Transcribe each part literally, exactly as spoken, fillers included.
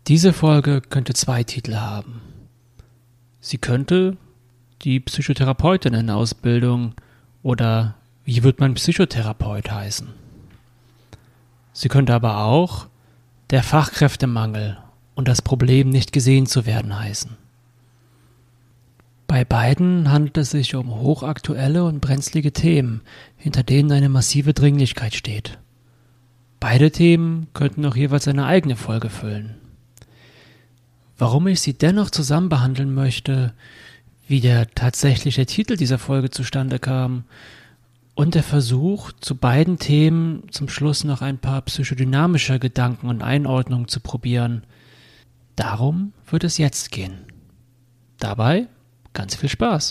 Diese Folge könnte zwei Titel haben. Sie könnte die Psychotherapeutinnen-Ausbildung oder wie wird man Psychotherapeut heißen. Sie könnte aber auch der Fachkräftemangel und das Problem, nicht gesehen zu werden, heißen. Bei beiden handelt es sich um hochaktuelle und brenzlige Themen, hinter denen eine massive Dringlichkeit steht. Beide Themen könnten auch jeweils eine eigene Folge füllen. Warum ich sie dennoch zusammen behandeln möchte, wie der tatsächliche Titel dieser Folge zustande kam und der Versuch, zu beiden Themen zum Schluss noch ein paar psychodynamische Gedanken und Einordnungen zu probieren, darum wird es jetzt gehen. Dabei ganz viel Spaß.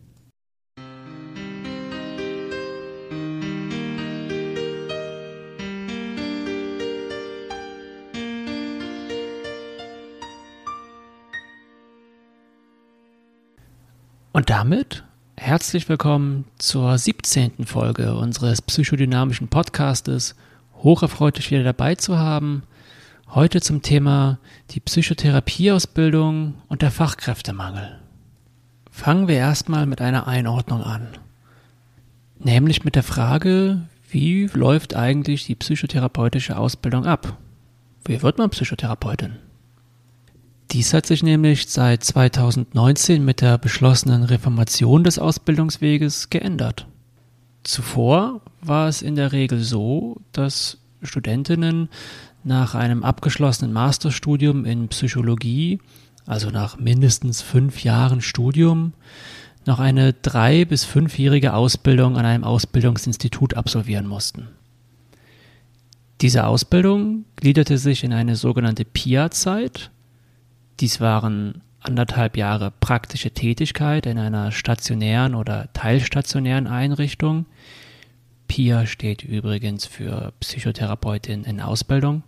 Und damit herzlich willkommen zur siebzehnten Folge unseres psychodynamischen Podcastes. Hocherfreut, dich wieder dabei zu haben. Heute zum Thema die Psychotherapieausbildung und der Fachkräftemangel. Fangen wir erstmal mit einer Einordnung an. Nämlich mit der Frage, wie läuft eigentlich die psychotherapeutische Ausbildung ab? Wie wird man Psychotherapeutin? Dies hat sich nämlich seit zweitausendneunzehn mit der beschlossenen Reformation des Ausbildungsweges geändert. Zuvor war es in der Regel so, dass Studentinnen nach einem abgeschlossenen Masterstudium in Psychologie, also nach mindestens fünf Jahren Studium, noch eine drei- bis fünfjährige Ausbildung an einem Ausbildungsinstitut absolvieren mussten. Diese Ausbildung gliederte sich in eine sogenannte P I A-Zeit. Dies waren anderthalb Jahre praktische Tätigkeit in einer stationären oder teilstationären Einrichtung. P I A steht übrigens für Psychotherapeutin in Ausbildung.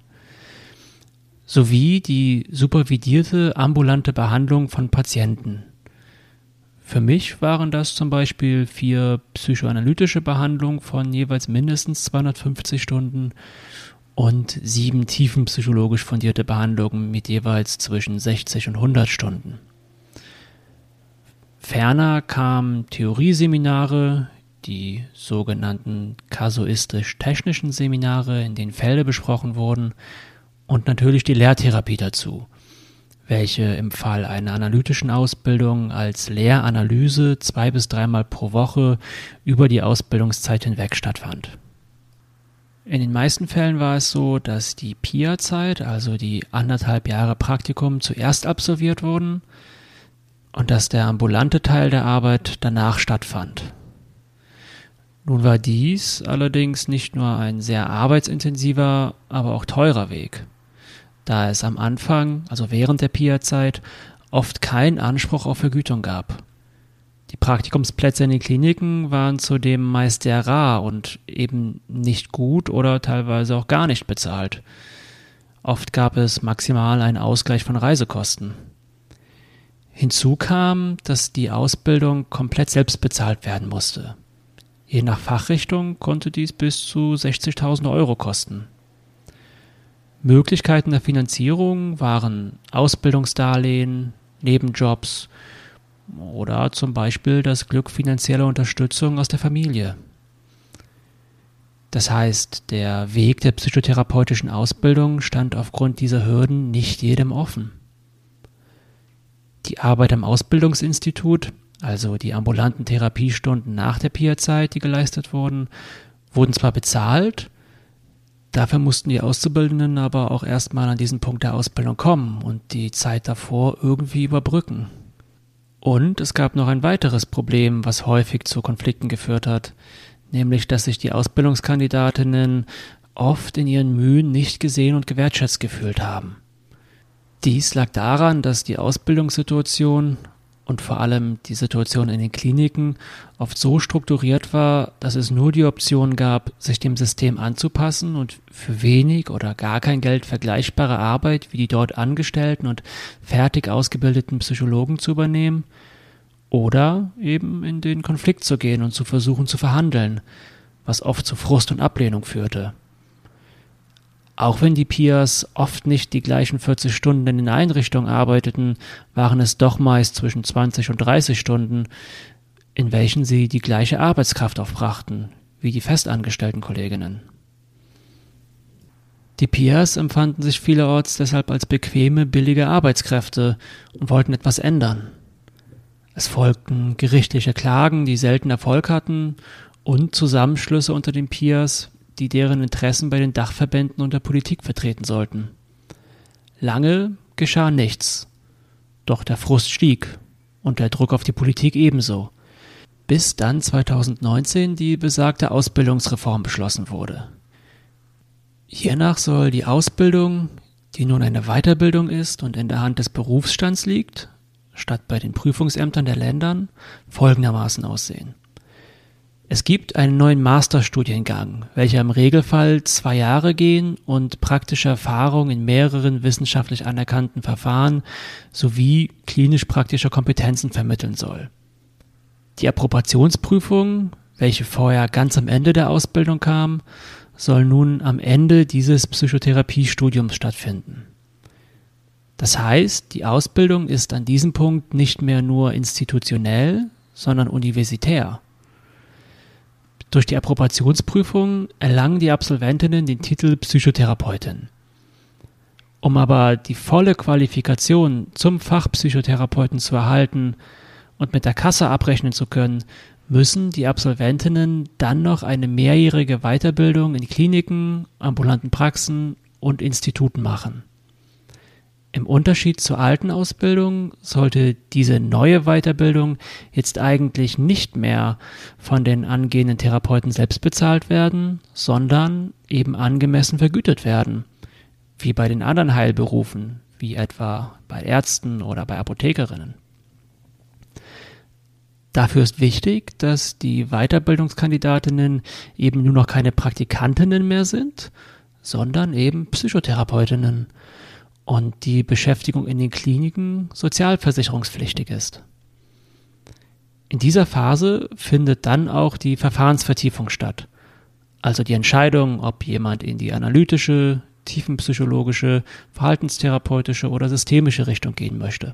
Sowie die supervidierte ambulante Behandlung von Patienten. Für mich waren das zum Beispiel vier psychoanalytische Behandlungen von jeweils mindestens zweihundertfünfzig Stunden und sieben tiefenpsychologisch fundierte Behandlungen mit jeweils zwischen sechzig und hundert Stunden. Ferner kamen Theorieseminare, die sogenannten kasuistisch-technischen Seminare, in denen Fälle besprochen wurden, und natürlich die Lehrtherapie dazu, welche im Fall einer analytischen Ausbildung als Lehranalyse zwei bis dreimal pro Woche über die Ausbildungszeit hinweg stattfand. In den meisten Fällen war es so, dass die P I A-Zeit, also die anderthalb Jahre Praktikum, zuerst absolviert wurden und dass der ambulante Teil der Arbeit danach stattfand. Nun war dies allerdings nicht nur ein sehr arbeitsintensiver, aber auch teurer Weg, da es am Anfang, also während der P I A-Zeit, oft keinen Anspruch auf Vergütung gab. Die Praktikumsplätze in den Kliniken waren zudem meist sehr rar und eben nicht gut oder teilweise auch gar nicht bezahlt. Oft gab es maximal einen Ausgleich von Reisekosten. Hinzu kam, dass die Ausbildung komplett selbst bezahlt werden musste. Je nach Fachrichtung konnte dies bis zu sechzigtausend Euro kosten. Möglichkeiten der Finanzierung waren Ausbildungsdarlehen, Nebenjobs oder zum Beispiel das Glück finanzieller Unterstützung aus der Familie. Das heißt, der Weg der psychotherapeutischen Ausbildung stand aufgrund dieser Hürden nicht jedem offen. Die Arbeit am Ausbildungsinstitut, also die ambulanten Therapiestunden nach der P I A-Zeit, die geleistet wurden, wurden zwar bezahlt, dafür mussten die Auszubildenden aber auch erstmal an diesen Punkt der Ausbildung kommen und die Zeit davor irgendwie überbrücken. Und es gab noch ein weiteres Problem, was häufig zu Konflikten geführt hat, nämlich dass sich die Ausbildungskandidatinnen oft in ihren Mühen nicht gesehen und gewertschätzt gefühlt haben. Dies lag daran, dass die Ausbildungssituation und vor allem die Situation in den Kliniken oft so strukturiert war, dass es nur die Option gab, sich dem System anzupassen und für wenig oder gar kein Geld vergleichbare Arbeit wie die dort angestellten und fertig ausgebildeten Psychologen zu übernehmen oder eben in den Konflikt zu gehen und zu versuchen zu verhandeln, was oft zu Frust und Ablehnung führte. Auch wenn die Peers oft nicht die gleichen vierzig Stunden in den Einrichtungen arbeiteten, waren es doch meist zwischen zwanzig und dreißig Stunden, in welchen sie die gleiche Arbeitskraft aufbrachten wie die festangestellten Kolleginnen. Die Peers empfanden sich vielerorts deshalb als bequeme, billige Arbeitskräfte und wollten etwas ändern. Es folgten gerichtliche Klagen, die selten Erfolg hatten, und Zusammenschlüsse unter den Peers, die deren Interessen bei den Dachverbänden und der Politik vertreten sollten. Lange geschah nichts, doch der Frust stieg und der Druck auf die Politik ebenso, bis dann zweitausendneunzehn die besagte Ausbildungsreform beschlossen wurde. Hiernach soll die Ausbildung, die nun eine Weiterbildung ist und in der Hand des Berufsstands liegt, statt bei den Prüfungsämtern der Ländern, folgendermaßen aussehen. Es gibt einen neuen Masterstudiengang, welcher im Regelfall zwei Jahre gehen und praktische Erfahrung in mehreren wissenschaftlich anerkannten Verfahren sowie klinisch-praktische Kompetenzen vermitteln soll. Die Approbationsprüfung, welche vorher ganz am Ende der Ausbildung kam, soll nun am Ende dieses Psychotherapiestudiums stattfinden. Das heißt, die Ausbildung ist an diesem Punkt nicht mehr nur institutionell, sondern universitär. Durch die Approbationsprüfung erlangen die Absolventinnen den Titel Psychotherapeutin. Um aber die volle Qualifikation zum Fachpsychotherapeuten zu erhalten und mit der Kasse abrechnen zu können, müssen die Absolventinnen dann noch eine mehrjährige Weiterbildung in Kliniken, ambulanten Praxen und Instituten machen. Im Unterschied zur alten Ausbildung sollte diese neue Weiterbildung jetzt eigentlich nicht mehr von den angehenden Therapeuten selbst bezahlt werden, sondern eben angemessen vergütet werden, wie bei den anderen Heilberufen, wie etwa bei Ärzten oder bei Apothekerinnen. Dafür ist wichtig, dass die Weiterbildungskandidatinnen eben nur noch keine Praktikantinnen mehr sind, sondern eben Psychotherapeutinnen und die Beschäftigung in den Kliniken sozialversicherungspflichtig ist. In dieser Phase findet dann auch die Verfahrensvertiefung statt, also die Entscheidung, ob jemand in die analytische, tiefenpsychologische, verhaltenstherapeutische oder systemische Richtung gehen möchte.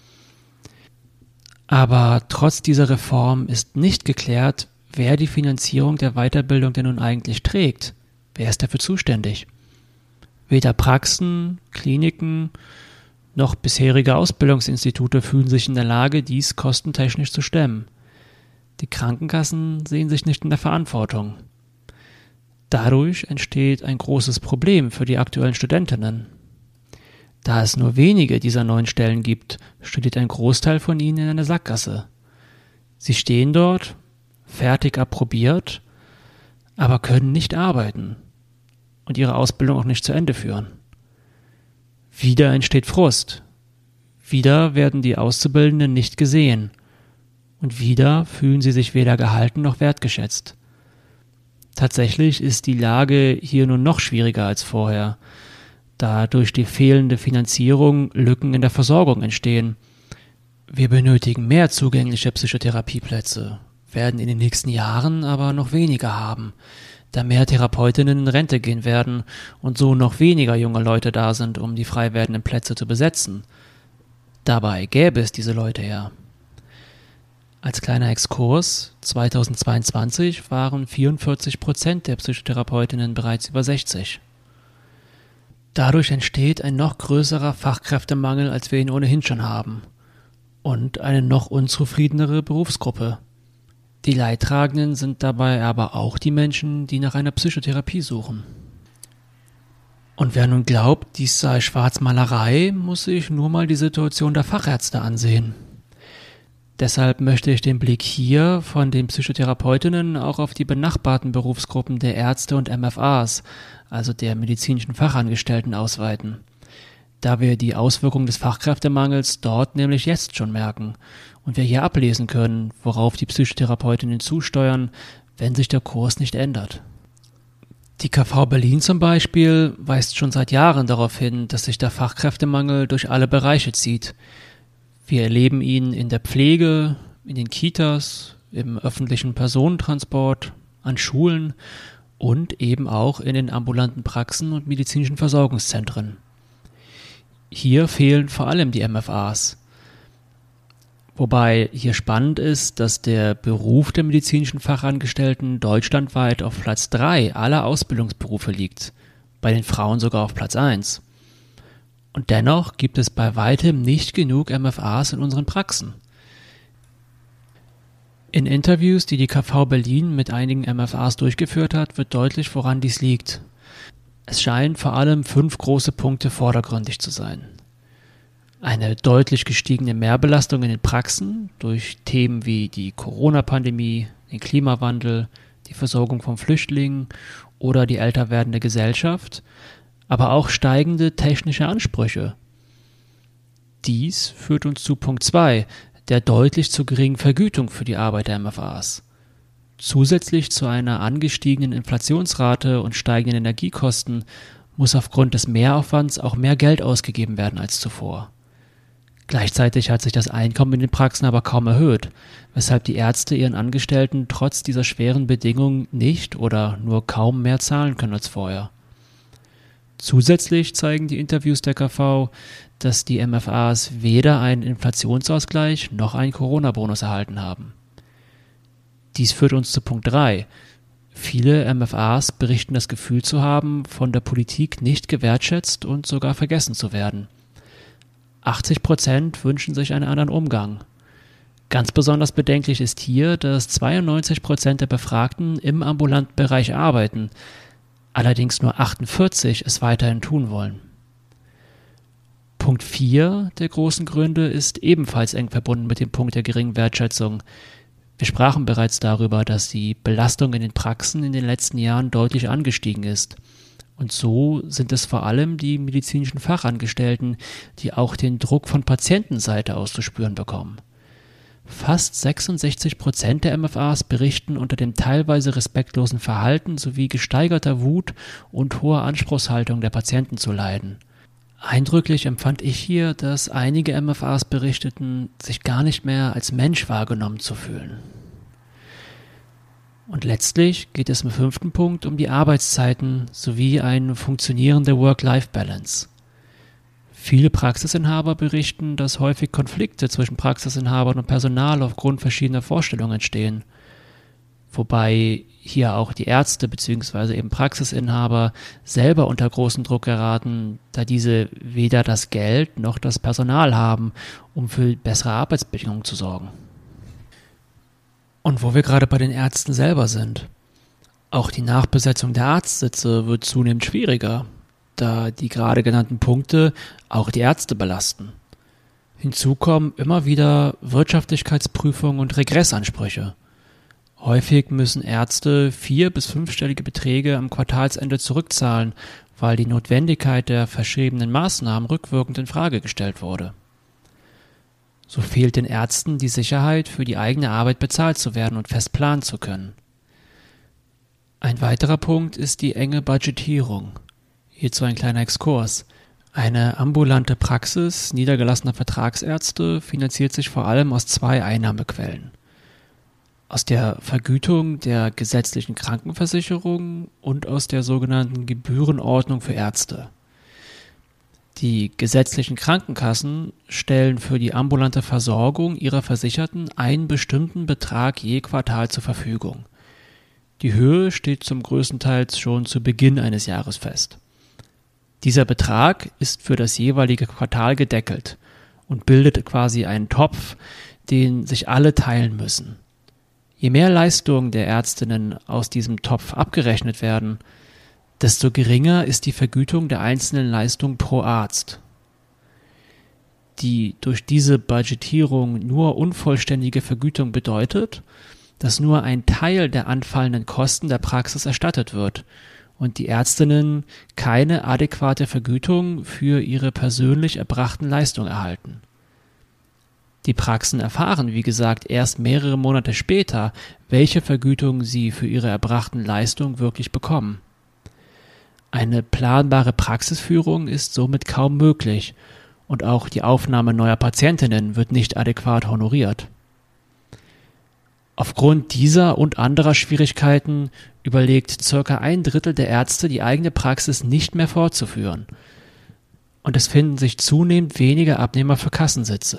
Aber trotz dieser Reform ist nicht geklärt, wer die Finanzierung der Weiterbildung denn nun eigentlich trägt. Wer ist dafür zuständig? Weder Praxen, Kliniken noch bisherige Ausbildungsinstitute fühlen sich in der Lage, dies kostentechnisch zu stemmen. Die Krankenkassen sehen sich nicht in der Verantwortung. Dadurch entsteht ein großes Problem für die aktuellen Studentinnen. Da es nur wenige dieser neuen Stellen gibt, studiert ein Großteil von ihnen in einer Sackgasse. Sie stehen dort, fertig approbiert, aber können nicht arbeiten und ihre Ausbildung auch nicht zu Ende führen. Wieder entsteht Frust. Wieder werden die Auszubildenden nicht gesehen. Und wieder fühlen sie sich weder gehalten noch wertgeschätzt. Tatsächlich ist die Lage hier nun noch schwieriger als vorher, da durch die fehlende Finanzierung Lücken in der Versorgung entstehen. Wir benötigen mehr zugängliche Psychotherapieplätze, werden in den nächsten Jahren aber noch weniger haben, da mehr Therapeutinnen in Rente gehen werden und so noch weniger junge Leute da sind, um die frei werdenden Plätze zu besetzen. Dabei gäbe es diese Leute ja. Als kleiner Exkurs, zweitausendzweiundzwanzig waren vierundvierzig Prozent der Psychotherapeutinnen bereits über sechzig. Dadurch entsteht ein noch größerer Fachkräftemangel, als wir ihn ohnehin schon haben. Und eine noch unzufriedenere Berufsgruppe. Die Leidtragenden sind dabei aber auch die Menschen, die nach einer Psychotherapie suchen. Und wer nun glaubt, dies sei Schwarzmalerei, muss sich nur mal die Situation der Fachärzte ansehen. Deshalb möchte ich den Blick hier von den Psychotherapeutinnen auch auf die benachbarten Berufsgruppen der Ärzte und M F As, also der medizinischen Fachangestellten, ausweiten, da wir die Auswirkungen des Fachkräftemangels dort nämlich jetzt schon merken und wir hier ablesen können, worauf die Psychotherapeutinnen zusteuern, wenn sich der Kurs nicht ändert. Die K V Berlin zum Beispiel weist schon seit Jahren darauf hin, dass sich der Fachkräftemangel durch alle Bereiche zieht. Wir erleben ihn in der Pflege, in den Kitas, im öffentlichen Personentransport, an Schulen und eben auch in den ambulanten Praxen und medizinischen Versorgungszentren. Hier fehlen vor allem die M F As. Wobei hier spannend ist, dass der Beruf der medizinischen Fachangestellten deutschlandweit auf Platz drei aller Ausbildungsberufe liegt, bei den Frauen sogar auf Platz eins. Und dennoch gibt es bei weitem nicht genug M F As in unseren Praxen. In Interviews, die die K V Berlin mit einigen M F As durchgeführt hat, wird deutlich, woran dies liegt. Es scheinen vor allem fünf große Punkte vordergründig zu sein. Eine deutlich gestiegene Mehrbelastung in den Praxen durch Themen wie die Corona-Pandemie, den Klimawandel, die Versorgung von Flüchtlingen oder die älter werdende Gesellschaft, aber auch steigende technische Ansprüche. Dies führt uns zu Punkt zwei, der deutlich zu geringen Vergütung für die Arbeit der M F As. Zusätzlich zu einer angestiegenen Inflationsrate und steigenden Energiekosten muss aufgrund des Mehraufwands auch mehr Geld ausgegeben werden als zuvor. Gleichzeitig hat sich das Einkommen in den Praxen aber kaum erhöht, weshalb die Ärzte ihren Angestellten trotz dieser schweren Bedingungen nicht oder nur kaum mehr zahlen können als vorher. Zusätzlich zeigen die Interviews der K V, dass die M F As weder einen Inflationsausgleich noch einen Corona-Bonus erhalten haben. Dies führt uns zu Punkt drei. Viele M F As berichten das Gefühl zu haben, von der Politik nicht gewertschätzt und sogar vergessen zu werden. achtzig Prozent wünschen sich einen anderen Umgang. Ganz besonders bedenklich ist hier, dass zweiundneunzig Prozent der Befragten im ambulanten Bereich arbeiten, allerdings nur achtundvierzig es weiterhin tun wollen. Punkt vier der großen Gründe ist ebenfalls eng verbunden mit dem Punkt der geringen Wertschätzung. Wir sprachen bereits darüber, dass die Belastung in den Praxen in den letzten Jahren deutlich angestiegen ist. Und so sind es vor allem die medizinischen Fachangestellten, die auch den Druck von Patientenseite aus zu spüren bekommen. Fast sechsundsechzig Prozent der M F As berichten unter dem teilweise respektlosen Verhalten sowie gesteigerter Wut und hoher Anspruchshaltung der Patienten zu leiden. Eindrücklich empfand ich hier, dass einige M F As berichteten, sich gar nicht mehr als Mensch wahrgenommen zu fühlen. Und letztlich geht es im fünften Punkt um die Arbeitszeiten sowie eine funktionierende Work-Life-Balance. Viele Praxisinhaber berichten, dass häufig Konflikte zwischen Praxisinhabern und Personal aufgrund verschiedener Vorstellungen entstehen. Wobei hier auch die Ärzte bzw. eben Praxisinhaber selber unter großen Druck geraten, da diese weder das Geld noch das Personal haben, um für bessere Arbeitsbedingungen zu sorgen. Und wo wir gerade bei den Ärzten selber sind, auch die Nachbesetzung der Arztsitze wird zunehmend schwieriger, da die gerade genannten Punkte auch die Ärzte belasten. Hinzu kommen immer wieder Wirtschaftlichkeitsprüfungen und Regressansprüche. Häufig müssen Ärzte vier- bis fünfstellige Beträge am Quartalsende zurückzahlen, weil die Notwendigkeit der verschriebenen Maßnahmen rückwirkend in Frage gestellt wurde. So fehlt den Ärzten die Sicherheit, für die eigene Arbeit bezahlt zu werden und fest planen zu können. Ein weiterer Punkt ist die enge Budgetierung. Hierzu ein kleiner Exkurs. Eine ambulante Praxis niedergelassener Vertragsärzte finanziert sich vor allem aus zwei Einnahmequellen. Aus der Vergütung der gesetzlichen Krankenversicherung und aus der sogenannten Gebührenordnung für Ärzte. Die gesetzlichen Krankenkassen stellen für die ambulante Versorgung ihrer Versicherten einen bestimmten Betrag je Quartal zur Verfügung. Die Höhe steht zum größten Teil schon zu Beginn eines Jahres fest. Dieser Betrag ist für das jeweilige Quartal gedeckelt und bildet quasi einen Topf, den sich alle teilen müssen. Je mehr Leistungen der Ärztinnen aus diesem Topf abgerechnet werden, desto geringer ist die Vergütung der einzelnen Leistungen pro Arzt. Die durch diese Budgetierung nur unvollständige Vergütung bedeutet, dass nur ein Teil der anfallenden Kosten der Praxis erstattet wird und die Ärztinnen keine adäquate Vergütung für ihre persönlich erbrachten Leistungen erhalten. Die Praxen erfahren, wie gesagt, erst mehrere Monate später, welche Vergütung sie für ihre erbrachten Leistungen wirklich bekommen. Eine planbare Praxisführung ist somit kaum möglich und auch die Aufnahme neuer Patientinnen wird nicht adäquat honoriert. Aufgrund dieser und anderer Schwierigkeiten überlegt circa ein Drittel der Ärzte, die eigene Praxis nicht mehr fortzuführen. Und es finden sich zunehmend weniger Abnehmer für Kassensitze.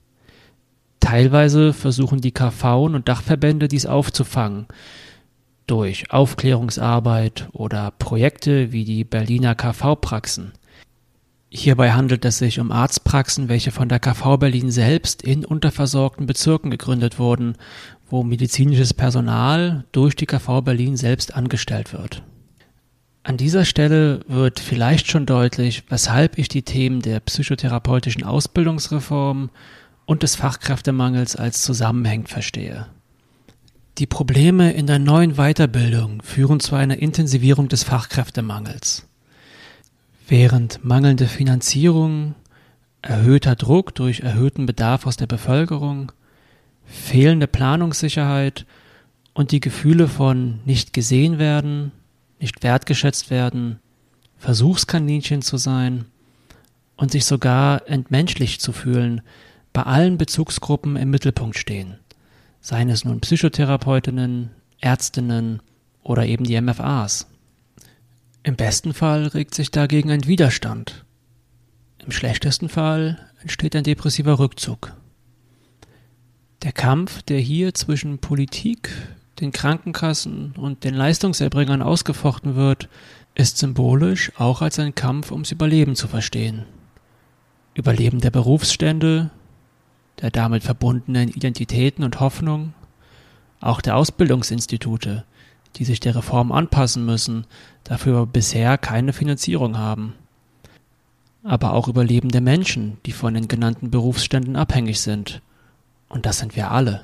Teilweise versuchen die K V und Dachverbände dies aufzufangen, durch Aufklärungsarbeit oder Projekte wie die Berliner K V-Praxen. Hierbei handelt es sich um Arztpraxen, welche von der K V Berlin selbst in unterversorgten Bezirken gegründet wurden, wo medizinisches Personal durch die K V Berlin selbst angestellt wird. An dieser Stelle wird vielleicht schon deutlich, weshalb ich die Themen der psychotherapeutischen Ausbildungsreform und des Fachkräftemangels als zusammenhängend verstehe. Die Probleme in der neuen Weiterbildung führen zu einer Intensivierung des Fachkräftemangels. Während mangelnde Finanzierung, erhöhter Druck durch erhöhten Bedarf aus der Bevölkerung, fehlende Planungssicherheit und die Gefühle von nicht gesehen werden, nicht wertgeschätzt werden, Versuchskaninchen zu sein und sich sogar entmenschlicht zu fühlen, bei allen Bezugsgruppen im Mittelpunkt stehen, seien es nun Psychotherapeutinnen, Ärztinnen oder eben die M F As. Im besten Fall regt sich dagegen ein Widerstand. Im schlechtesten Fall entsteht ein depressiver Rückzug. Der Kampf, der hier zwischen Politik, den Krankenkassen und den Leistungserbringern ausgefochten wird, ist symbolisch auch als ein Kampf ums Überleben zu verstehen. Überleben der Berufsstände, der damit verbundenen Identitäten und Hoffnung, auch der Ausbildungsinstitute, die sich der Reform anpassen müssen, dafür aber bisher keine Finanzierung haben. Aber auch Überleben der Menschen, die von den genannten Berufsständen abhängig sind. Und das sind wir alle.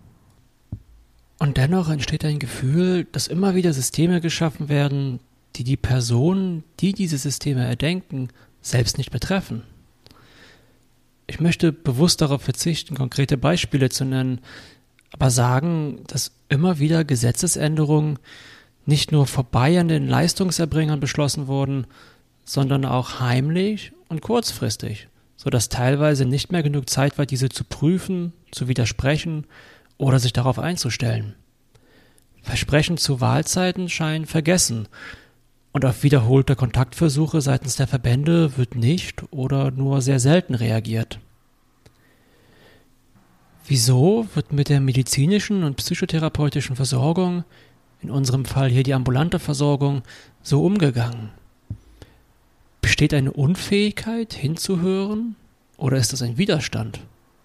Und dennoch entsteht ein Gefühl, dass immer wieder Systeme geschaffen werden, die die Personen, die diese Systeme erdenken, selbst nicht betreffen. Ich möchte bewusst darauf verzichten, konkrete Beispiele zu nennen, aber sagen, dass immer wieder Gesetzesänderungen nicht nur vorbei an den Leistungserbringern beschlossen wurden, sondern auch heimlich und kurzfristig, sodass teilweise nicht mehr genug Zeit war, diese zu prüfen, zu widersprechen oder sich darauf einzustellen. Versprechen zu Wahlzeiten scheinen vergessen und auf wiederholte Kontaktversuche seitens der Verbände wird nicht oder nur sehr selten reagiert. Wieso wird mit der medizinischen und psychotherapeutischen Versorgung, in unserem Fall hier die ambulante Versorgung, so umgegangen? Besteht eine Unfähigkeit, hinzuhören, oder ist es ein Widerstand?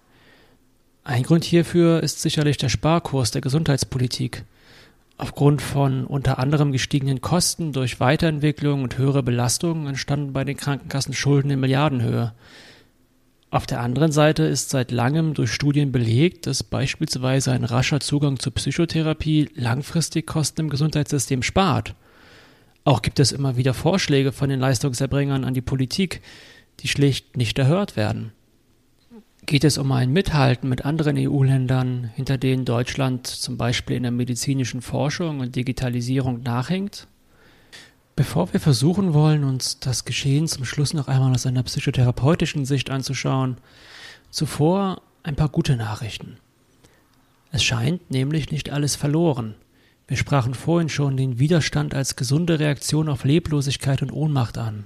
Ein Grund hierfür ist sicherlich der Sparkurs der Gesundheitspolitik. Aufgrund von unter anderem gestiegenen Kosten durch Weiterentwicklung und höhere Belastungen entstanden bei den Krankenkassen Schulden in Milliardenhöhe. Auf der anderen Seite ist seit langem durch Studien belegt, dass beispielsweise ein rascher Zugang zur Psychotherapie langfristig Kosten im Gesundheitssystem spart. Auch gibt es immer wieder Vorschläge von den Leistungserbringern an die Politik, die schlicht nicht erhört werden. Geht es um ein Mithalten mit anderen E U-Ländern, hinter denen Deutschland zum Beispiel in der medizinischen Forschung und Digitalisierung nachhängt? Bevor wir versuchen wollen, uns das Geschehen zum Schluss noch einmal aus einer psychotherapeutischen Sicht anzuschauen, zuvor ein paar gute Nachrichten. Es scheint nämlich nicht alles verloren. Wir sprachen vorhin schon den Widerstand als gesunde Reaktion auf Leblosigkeit und Ohnmacht an.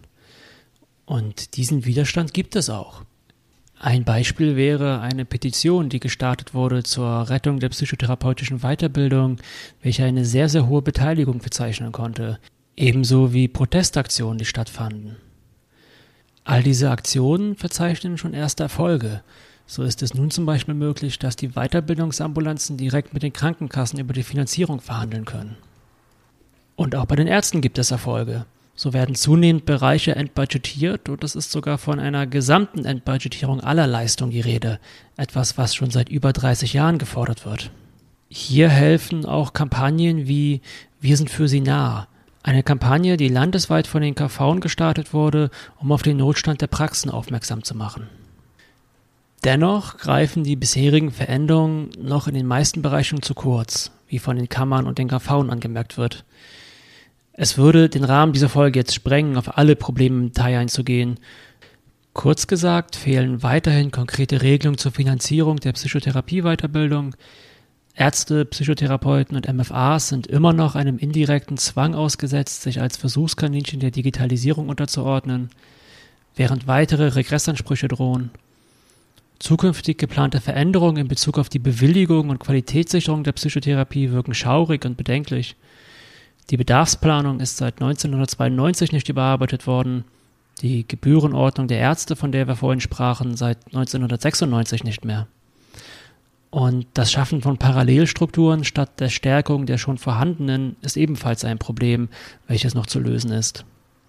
Und diesen Widerstand gibt es auch. Ein Beispiel wäre eine Petition, die gestartet wurde zur Rettung der psychotherapeutischen Weiterbildung, welche eine sehr, sehr hohe Beteiligung verzeichnen konnte, ebenso wie Protestaktionen, die stattfanden. All diese Aktionen verzeichnen schon erste Erfolge. So ist es nun zum Beispiel möglich, dass die Weiterbildungsambulanzen direkt mit den Krankenkassen über die Finanzierung verhandeln können. Und auch bei den Ärzten gibt es Erfolge. So werden zunehmend Bereiche entbudgetiert und es ist sogar von einer gesamten Entbudgetierung aller Leistungen die Rede, etwas, was schon seit über dreißig Jahren gefordert wird. Hier helfen auch Kampagnen wie Wir sind für Sie nah, eine Kampagne, die landesweit von den K V gestartet wurde, um auf den Notstand der Praxen aufmerksam zu machen. Dennoch greifen die bisherigen Veränderungen noch in den meisten Bereichen zu kurz, wie von den Kammern und den K V angemerkt wird. Es würde den Rahmen dieser Folge jetzt sprengen, auf alle Probleme im Detail einzugehen. Kurz gesagt fehlen weiterhin konkrete Regelungen zur Finanzierung der Psychotherapie-Weiterbildung. Ärzte, Psychotherapeuten und M F As sind immer noch einem indirekten Zwang ausgesetzt, sich als Versuchskaninchen der Digitalisierung unterzuordnen, während weitere Regressansprüche drohen. Zukünftig geplante Veränderungen in Bezug auf die Bewilligung und Qualitätssicherung der Psychotherapie wirken schaurig und bedenklich. Die Bedarfsplanung ist seit neunzehnhundertzweiundneunzig nicht überarbeitet worden, die Gebührenordnung der Ärzte, von der wir vorhin sprachen, seit neunzehnhundertsechsundneunzig nicht mehr. Und das Schaffen von Parallelstrukturen statt der Stärkung der schon vorhandenen ist ebenfalls ein Problem, welches noch zu lösen ist.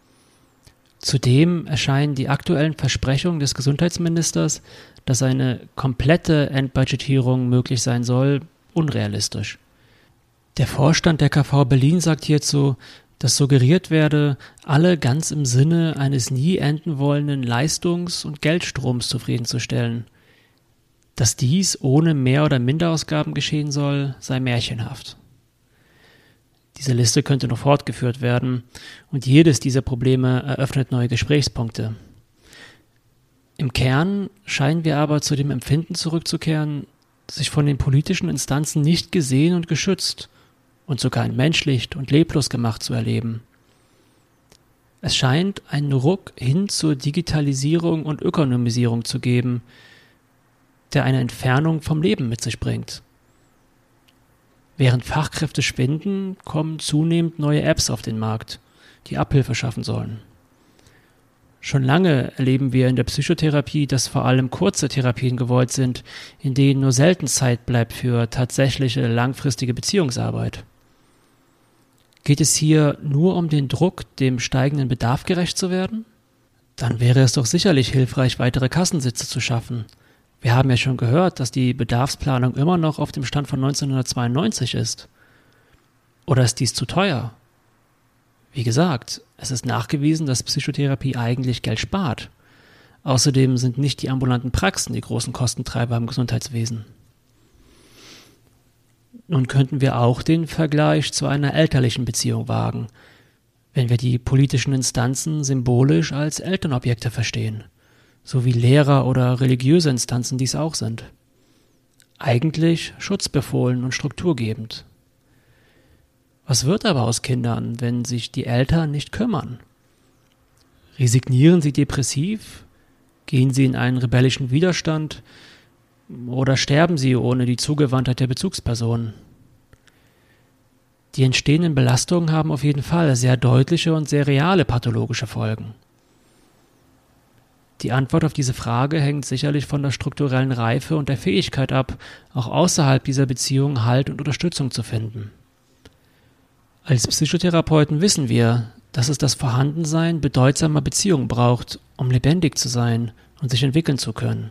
Zudem erscheinen die aktuellen Versprechungen des Gesundheitsministers, dass eine komplette Entbudgetierung möglich sein soll, unrealistisch. Der Vorstand der K V Berlin sagt hierzu, dass suggeriert werde, alle ganz im Sinne eines nie enden wollenden Leistungs- und Geldstroms zufriedenzustellen. Dass dies ohne Mehr- oder Minderausgaben geschehen soll, sei märchenhaft. Diese Liste könnte noch fortgeführt werden und jedes dieser Probleme eröffnet neue Gesprächspunkte. Im Kern scheinen wir aber zu dem Empfinden zurückzukehren, sich von den politischen Instanzen nicht gesehen und geschützt und sogar entmenschlicht und leblos gemacht zu erleben. Es scheint einen Ruck hin zur Digitalisierung und Ökonomisierung zu geben, der eine Entfernung vom Leben mit sich bringt. Während Fachkräfte schwinden, kommen zunehmend neue Apps auf den Markt, die Abhilfe schaffen sollen. Schon lange erleben wir in der Psychotherapie, dass vor allem kurze Therapien gewollt sind, in denen nur selten Zeit bleibt für tatsächliche langfristige Beziehungsarbeit. Geht es hier nur um den Druck, dem steigenden Bedarf gerecht zu werden? Dann wäre es doch sicherlich hilfreich, weitere Kassensitze zu schaffen. Wir haben ja schon gehört, dass die Bedarfsplanung immer noch auf dem Stand von neunzehnhundertzweiundneunzig ist. Oder ist dies zu teuer? Wie gesagt, es ist nachgewiesen, dass Psychotherapie eigentlich Geld spart. Außerdem sind nicht die ambulanten Praxen die großen Kostentreiber im Gesundheitswesen. Nun könnten wir auch den Vergleich zu einer elterlichen Beziehung wagen, wenn wir die politischen Instanzen symbolisch als Elternobjekte verstehen, so wie Lehrer oder religiöse Instanzen dies auch sind. Eigentlich schutzbefohlen und strukturgebend. Was wird aber aus Kindern, wenn sich die Eltern nicht kümmern? Resignieren sie depressiv? Gehen sie in einen rebellischen Widerstand? Oder sterben sie ohne die Zugewandtheit der Bezugspersonen? Die entstehenden Belastungen haben auf jeden Fall sehr deutliche und sehr reale pathologische Folgen. Die Antwort auf diese Frage hängt sicherlich von der strukturellen Reife und der Fähigkeit ab, auch außerhalb dieser Beziehung Halt und Unterstützung zu finden. Als Psychotherapeuten wissen wir, dass es das Vorhandensein bedeutsamer Beziehungen braucht, um lebendig zu sein und sich entwickeln zu können.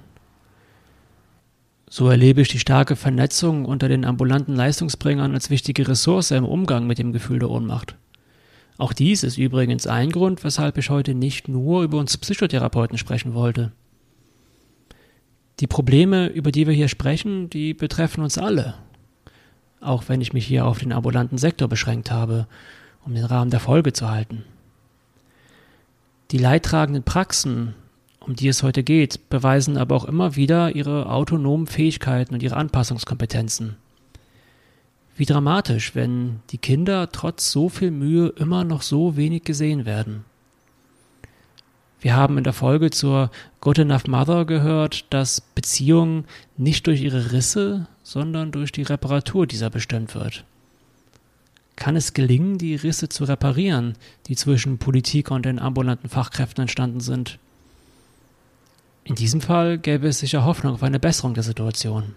So erlebe ich die starke Vernetzung unter den ambulanten Leistungsbringern als wichtige Ressource im Umgang mit dem Gefühl der Ohnmacht. Auch dies ist übrigens ein Grund, weshalb ich heute nicht nur über uns Psychotherapeuten sprechen wollte. Die Probleme, über die wir hier sprechen, die betreffen uns alle. Auch wenn ich mich hier auf den ambulanten Sektor beschränkt habe, um den Rahmen der Folge zu halten. Die leidtragenden Praxen, um die es heute geht, beweisen aber auch immer wieder ihre autonomen Fähigkeiten und ihre Anpassungskompetenzen. Wie dramatisch, wenn die Kinder trotz so viel Mühe immer noch so wenig gesehen werden. Wir haben in der Folge zur Good Enough Mother gehört, dass Beziehungen nicht durch ihre Risse, sondern durch die Reparatur dieser bestimmt wird. Kann es gelingen, die Risse zu reparieren, die zwischen Politik und den ambulanten Fachkräften entstanden sind? In diesem Fall gäbe es sicher Hoffnung auf eine Besserung der Situation.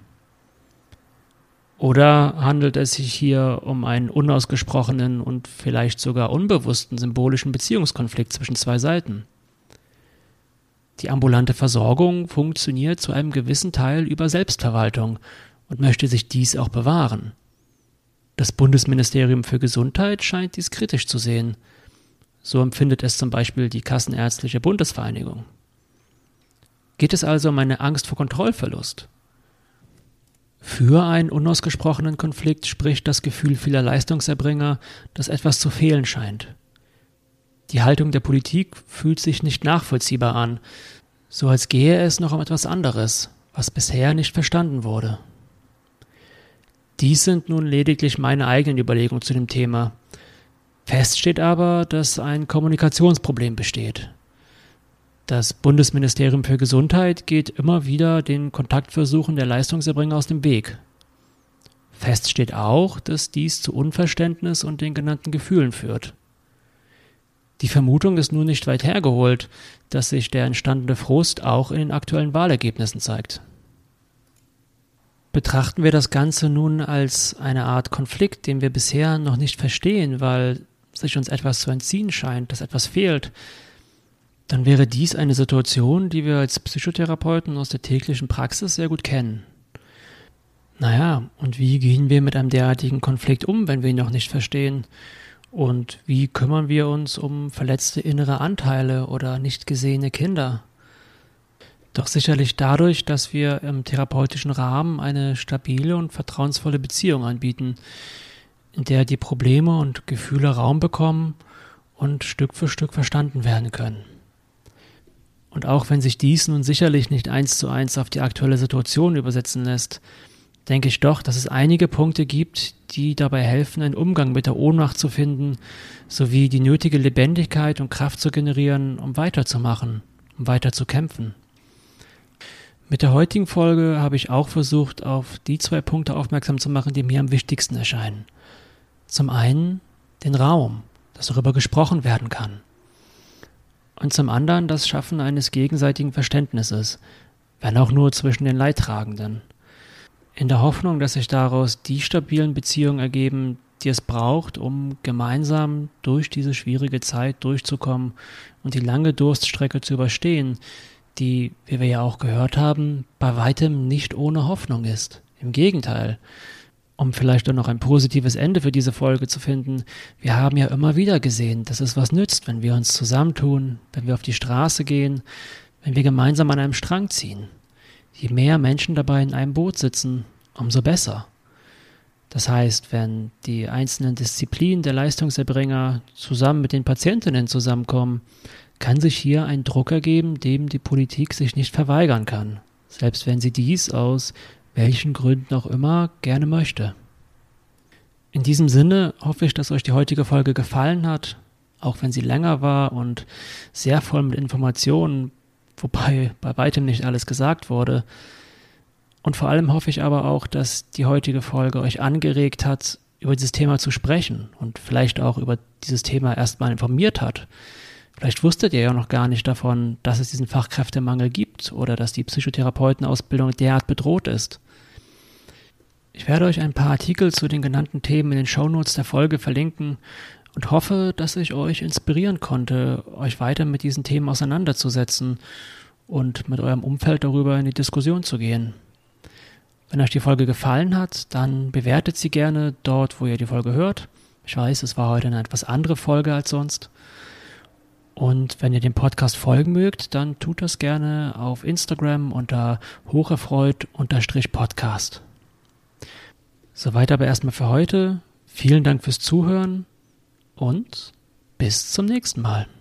Oder handelt es sich hier um einen unausgesprochenen und vielleicht sogar unbewussten symbolischen Beziehungskonflikt zwischen zwei Seiten? Die ambulante Versorgung funktioniert zu einem gewissen Teil über Selbstverwaltung und möchte sich dies auch bewahren. Das Bundesministerium für Gesundheit scheint dies kritisch zu sehen. So empfindet es zum Beispiel die Kassenärztliche Bundesvereinigung. Geht es also um eine Angst vor Kontrollverlust? Für einen unausgesprochenen Konflikt spricht das Gefühl vieler Leistungserbringer, dass etwas zu fehlen scheint. Die Haltung der Politik fühlt sich nicht nachvollziehbar an, so als gehe es noch um etwas anderes, was bisher nicht verstanden wurde. Dies sind nun lediglich meine eigenen Überlegungen zu dem Thema. Fest steht aber, dass ein Kommunikationsproblem besteht. Das Bundesministerium für Gesundheit geht immer wieder den Kontaktversuchen der Leistungserbringer aus dem Weg. Fest steht auch, dass dies zu Unverständnis und den genannten Gefühlen führt. Die Vermutung ist nun nicht weit hergeholt, dass sich der entstandene Frust auch in den aktuellen Wahlergebnissen zeigt. Betrachten wir das Ganze nun als eine Art Konflikt, den wir bisher noch nicht verstehen, weil sich uns etwas zu entziehen scheint, dass etwas fehlt, dann wäre dies eine Situation, die wir als Psychotherapeuten aus der täglichen Praxis sehr gut kennen. Naja, und wie gehen wir mit einem derartigen Konflikt um, wenn wir ihn noch nicht verstehen? Und wie kümmern wir uns um verletzte innere Anteile oder nicht gesehene Kinder? Doch sicherlich dadurch, dass wir im therapeutischen Rahmen eine stabile und vertrauensvolle Beziehung anbieten, in der die Probleme und Gefühle Raum bekommen und Stück für Stück verstanden werden können. Und auch wenn sich dies nun sicherlich nicht eins zu eins auf die aktuelle Situation übersetzen lässt, denke ich doch, dass es einige Punkte gibt, die dabei helfen, einen Umgang mit der Ohnmacht zu finden, sowie die nötige Lebendigkeit und Kraft zu generieren, um weiterzumachen, um weiter zu kämpfen. Mit der heutigen Folge habe ich auch versucht, auf die zwei Punkte aufmerksam zu machen, die mir am wichtigsten erscheinen. Zum einen den Raum, dass darüber gesprochen werden kann. Und zum anderen das Schaffen eines gegenseitigen Verständnisses, wenn auch nur zwischen den Leidtragenden. In der Hoffnung, dass sich daraus die stabilen Beziehungen ergeben, die es braucht, um gemeinsam durch diese schwierige Zeit durchzukommen und die lange Durststrecke zu überstehen, die, wie wir ja auch gehört haben, bei weitem nicht ohne Hoffnung ist. Im Gegenteil. Um vielleicht auch noch ein positives Ende für diese Folge zu finden, wir haben ja immer wieder gesehen, dass es was nützt, wenn wir uns zusammentun, wenn wir auf die Straße gehen, wenn wir gemeinsam an einem Strang ziehen. Je mehr Menschen dabei in einem Boot sitzen, umso besser. Das heißt, wenn die einzelnen Disziplinen der Leistungserbringer zusammen mit den Patientinnen zusammenkommen, kann sich hier ein Druck ergeben, dem die Politik sich nicht verweigern kann, selbst wenn sie dies aus welchen Gründen auch immer gerne möchte. In diesem Sinne hoffe ich, dass euch die heutige Folge gefallen hat, auch wenn sie länger war und sehr voll mit Informationen, wobei bei weitem nicht alles gesagt wurde. Und vor allem hoffe ich aber auch, dass die heutige Folge euch angeregt hat, über dieses Thema zu sprechen und vielleicht auch über dieses Thema erstmal informiert hat. Vielleicht wusstet ihr ja noch gar nicht davon, dass es diesen Fachkräftemangel gibt oder dass die Psychotherapeutenausbildung derart bedroht ist. Ich werde euch ein paar Artikel zu den genannten Themen in den Shownotes der Folge verlinken und hoffe, dass ich euch inspirieren konnte, euch weiter mit diesen Themen auseinanderzusetzen und mit eurem Umfeld darüber in die Diskussion zu gehen. Wenn euch die Folge gefallen hat, dann bewertet sie gerne dort, wo ihr die Folge hört. Ich weiß, es war heute eine etwas andere Folge als sonst. Und wenn ihr dem Podcast folgen mögt, dann tut das gerne auf Instagram unter hocherfreut-podcast. Soweit aber erstmal für heute. Vielen Dank fürs Zuhören und bis zum nächsten Mal.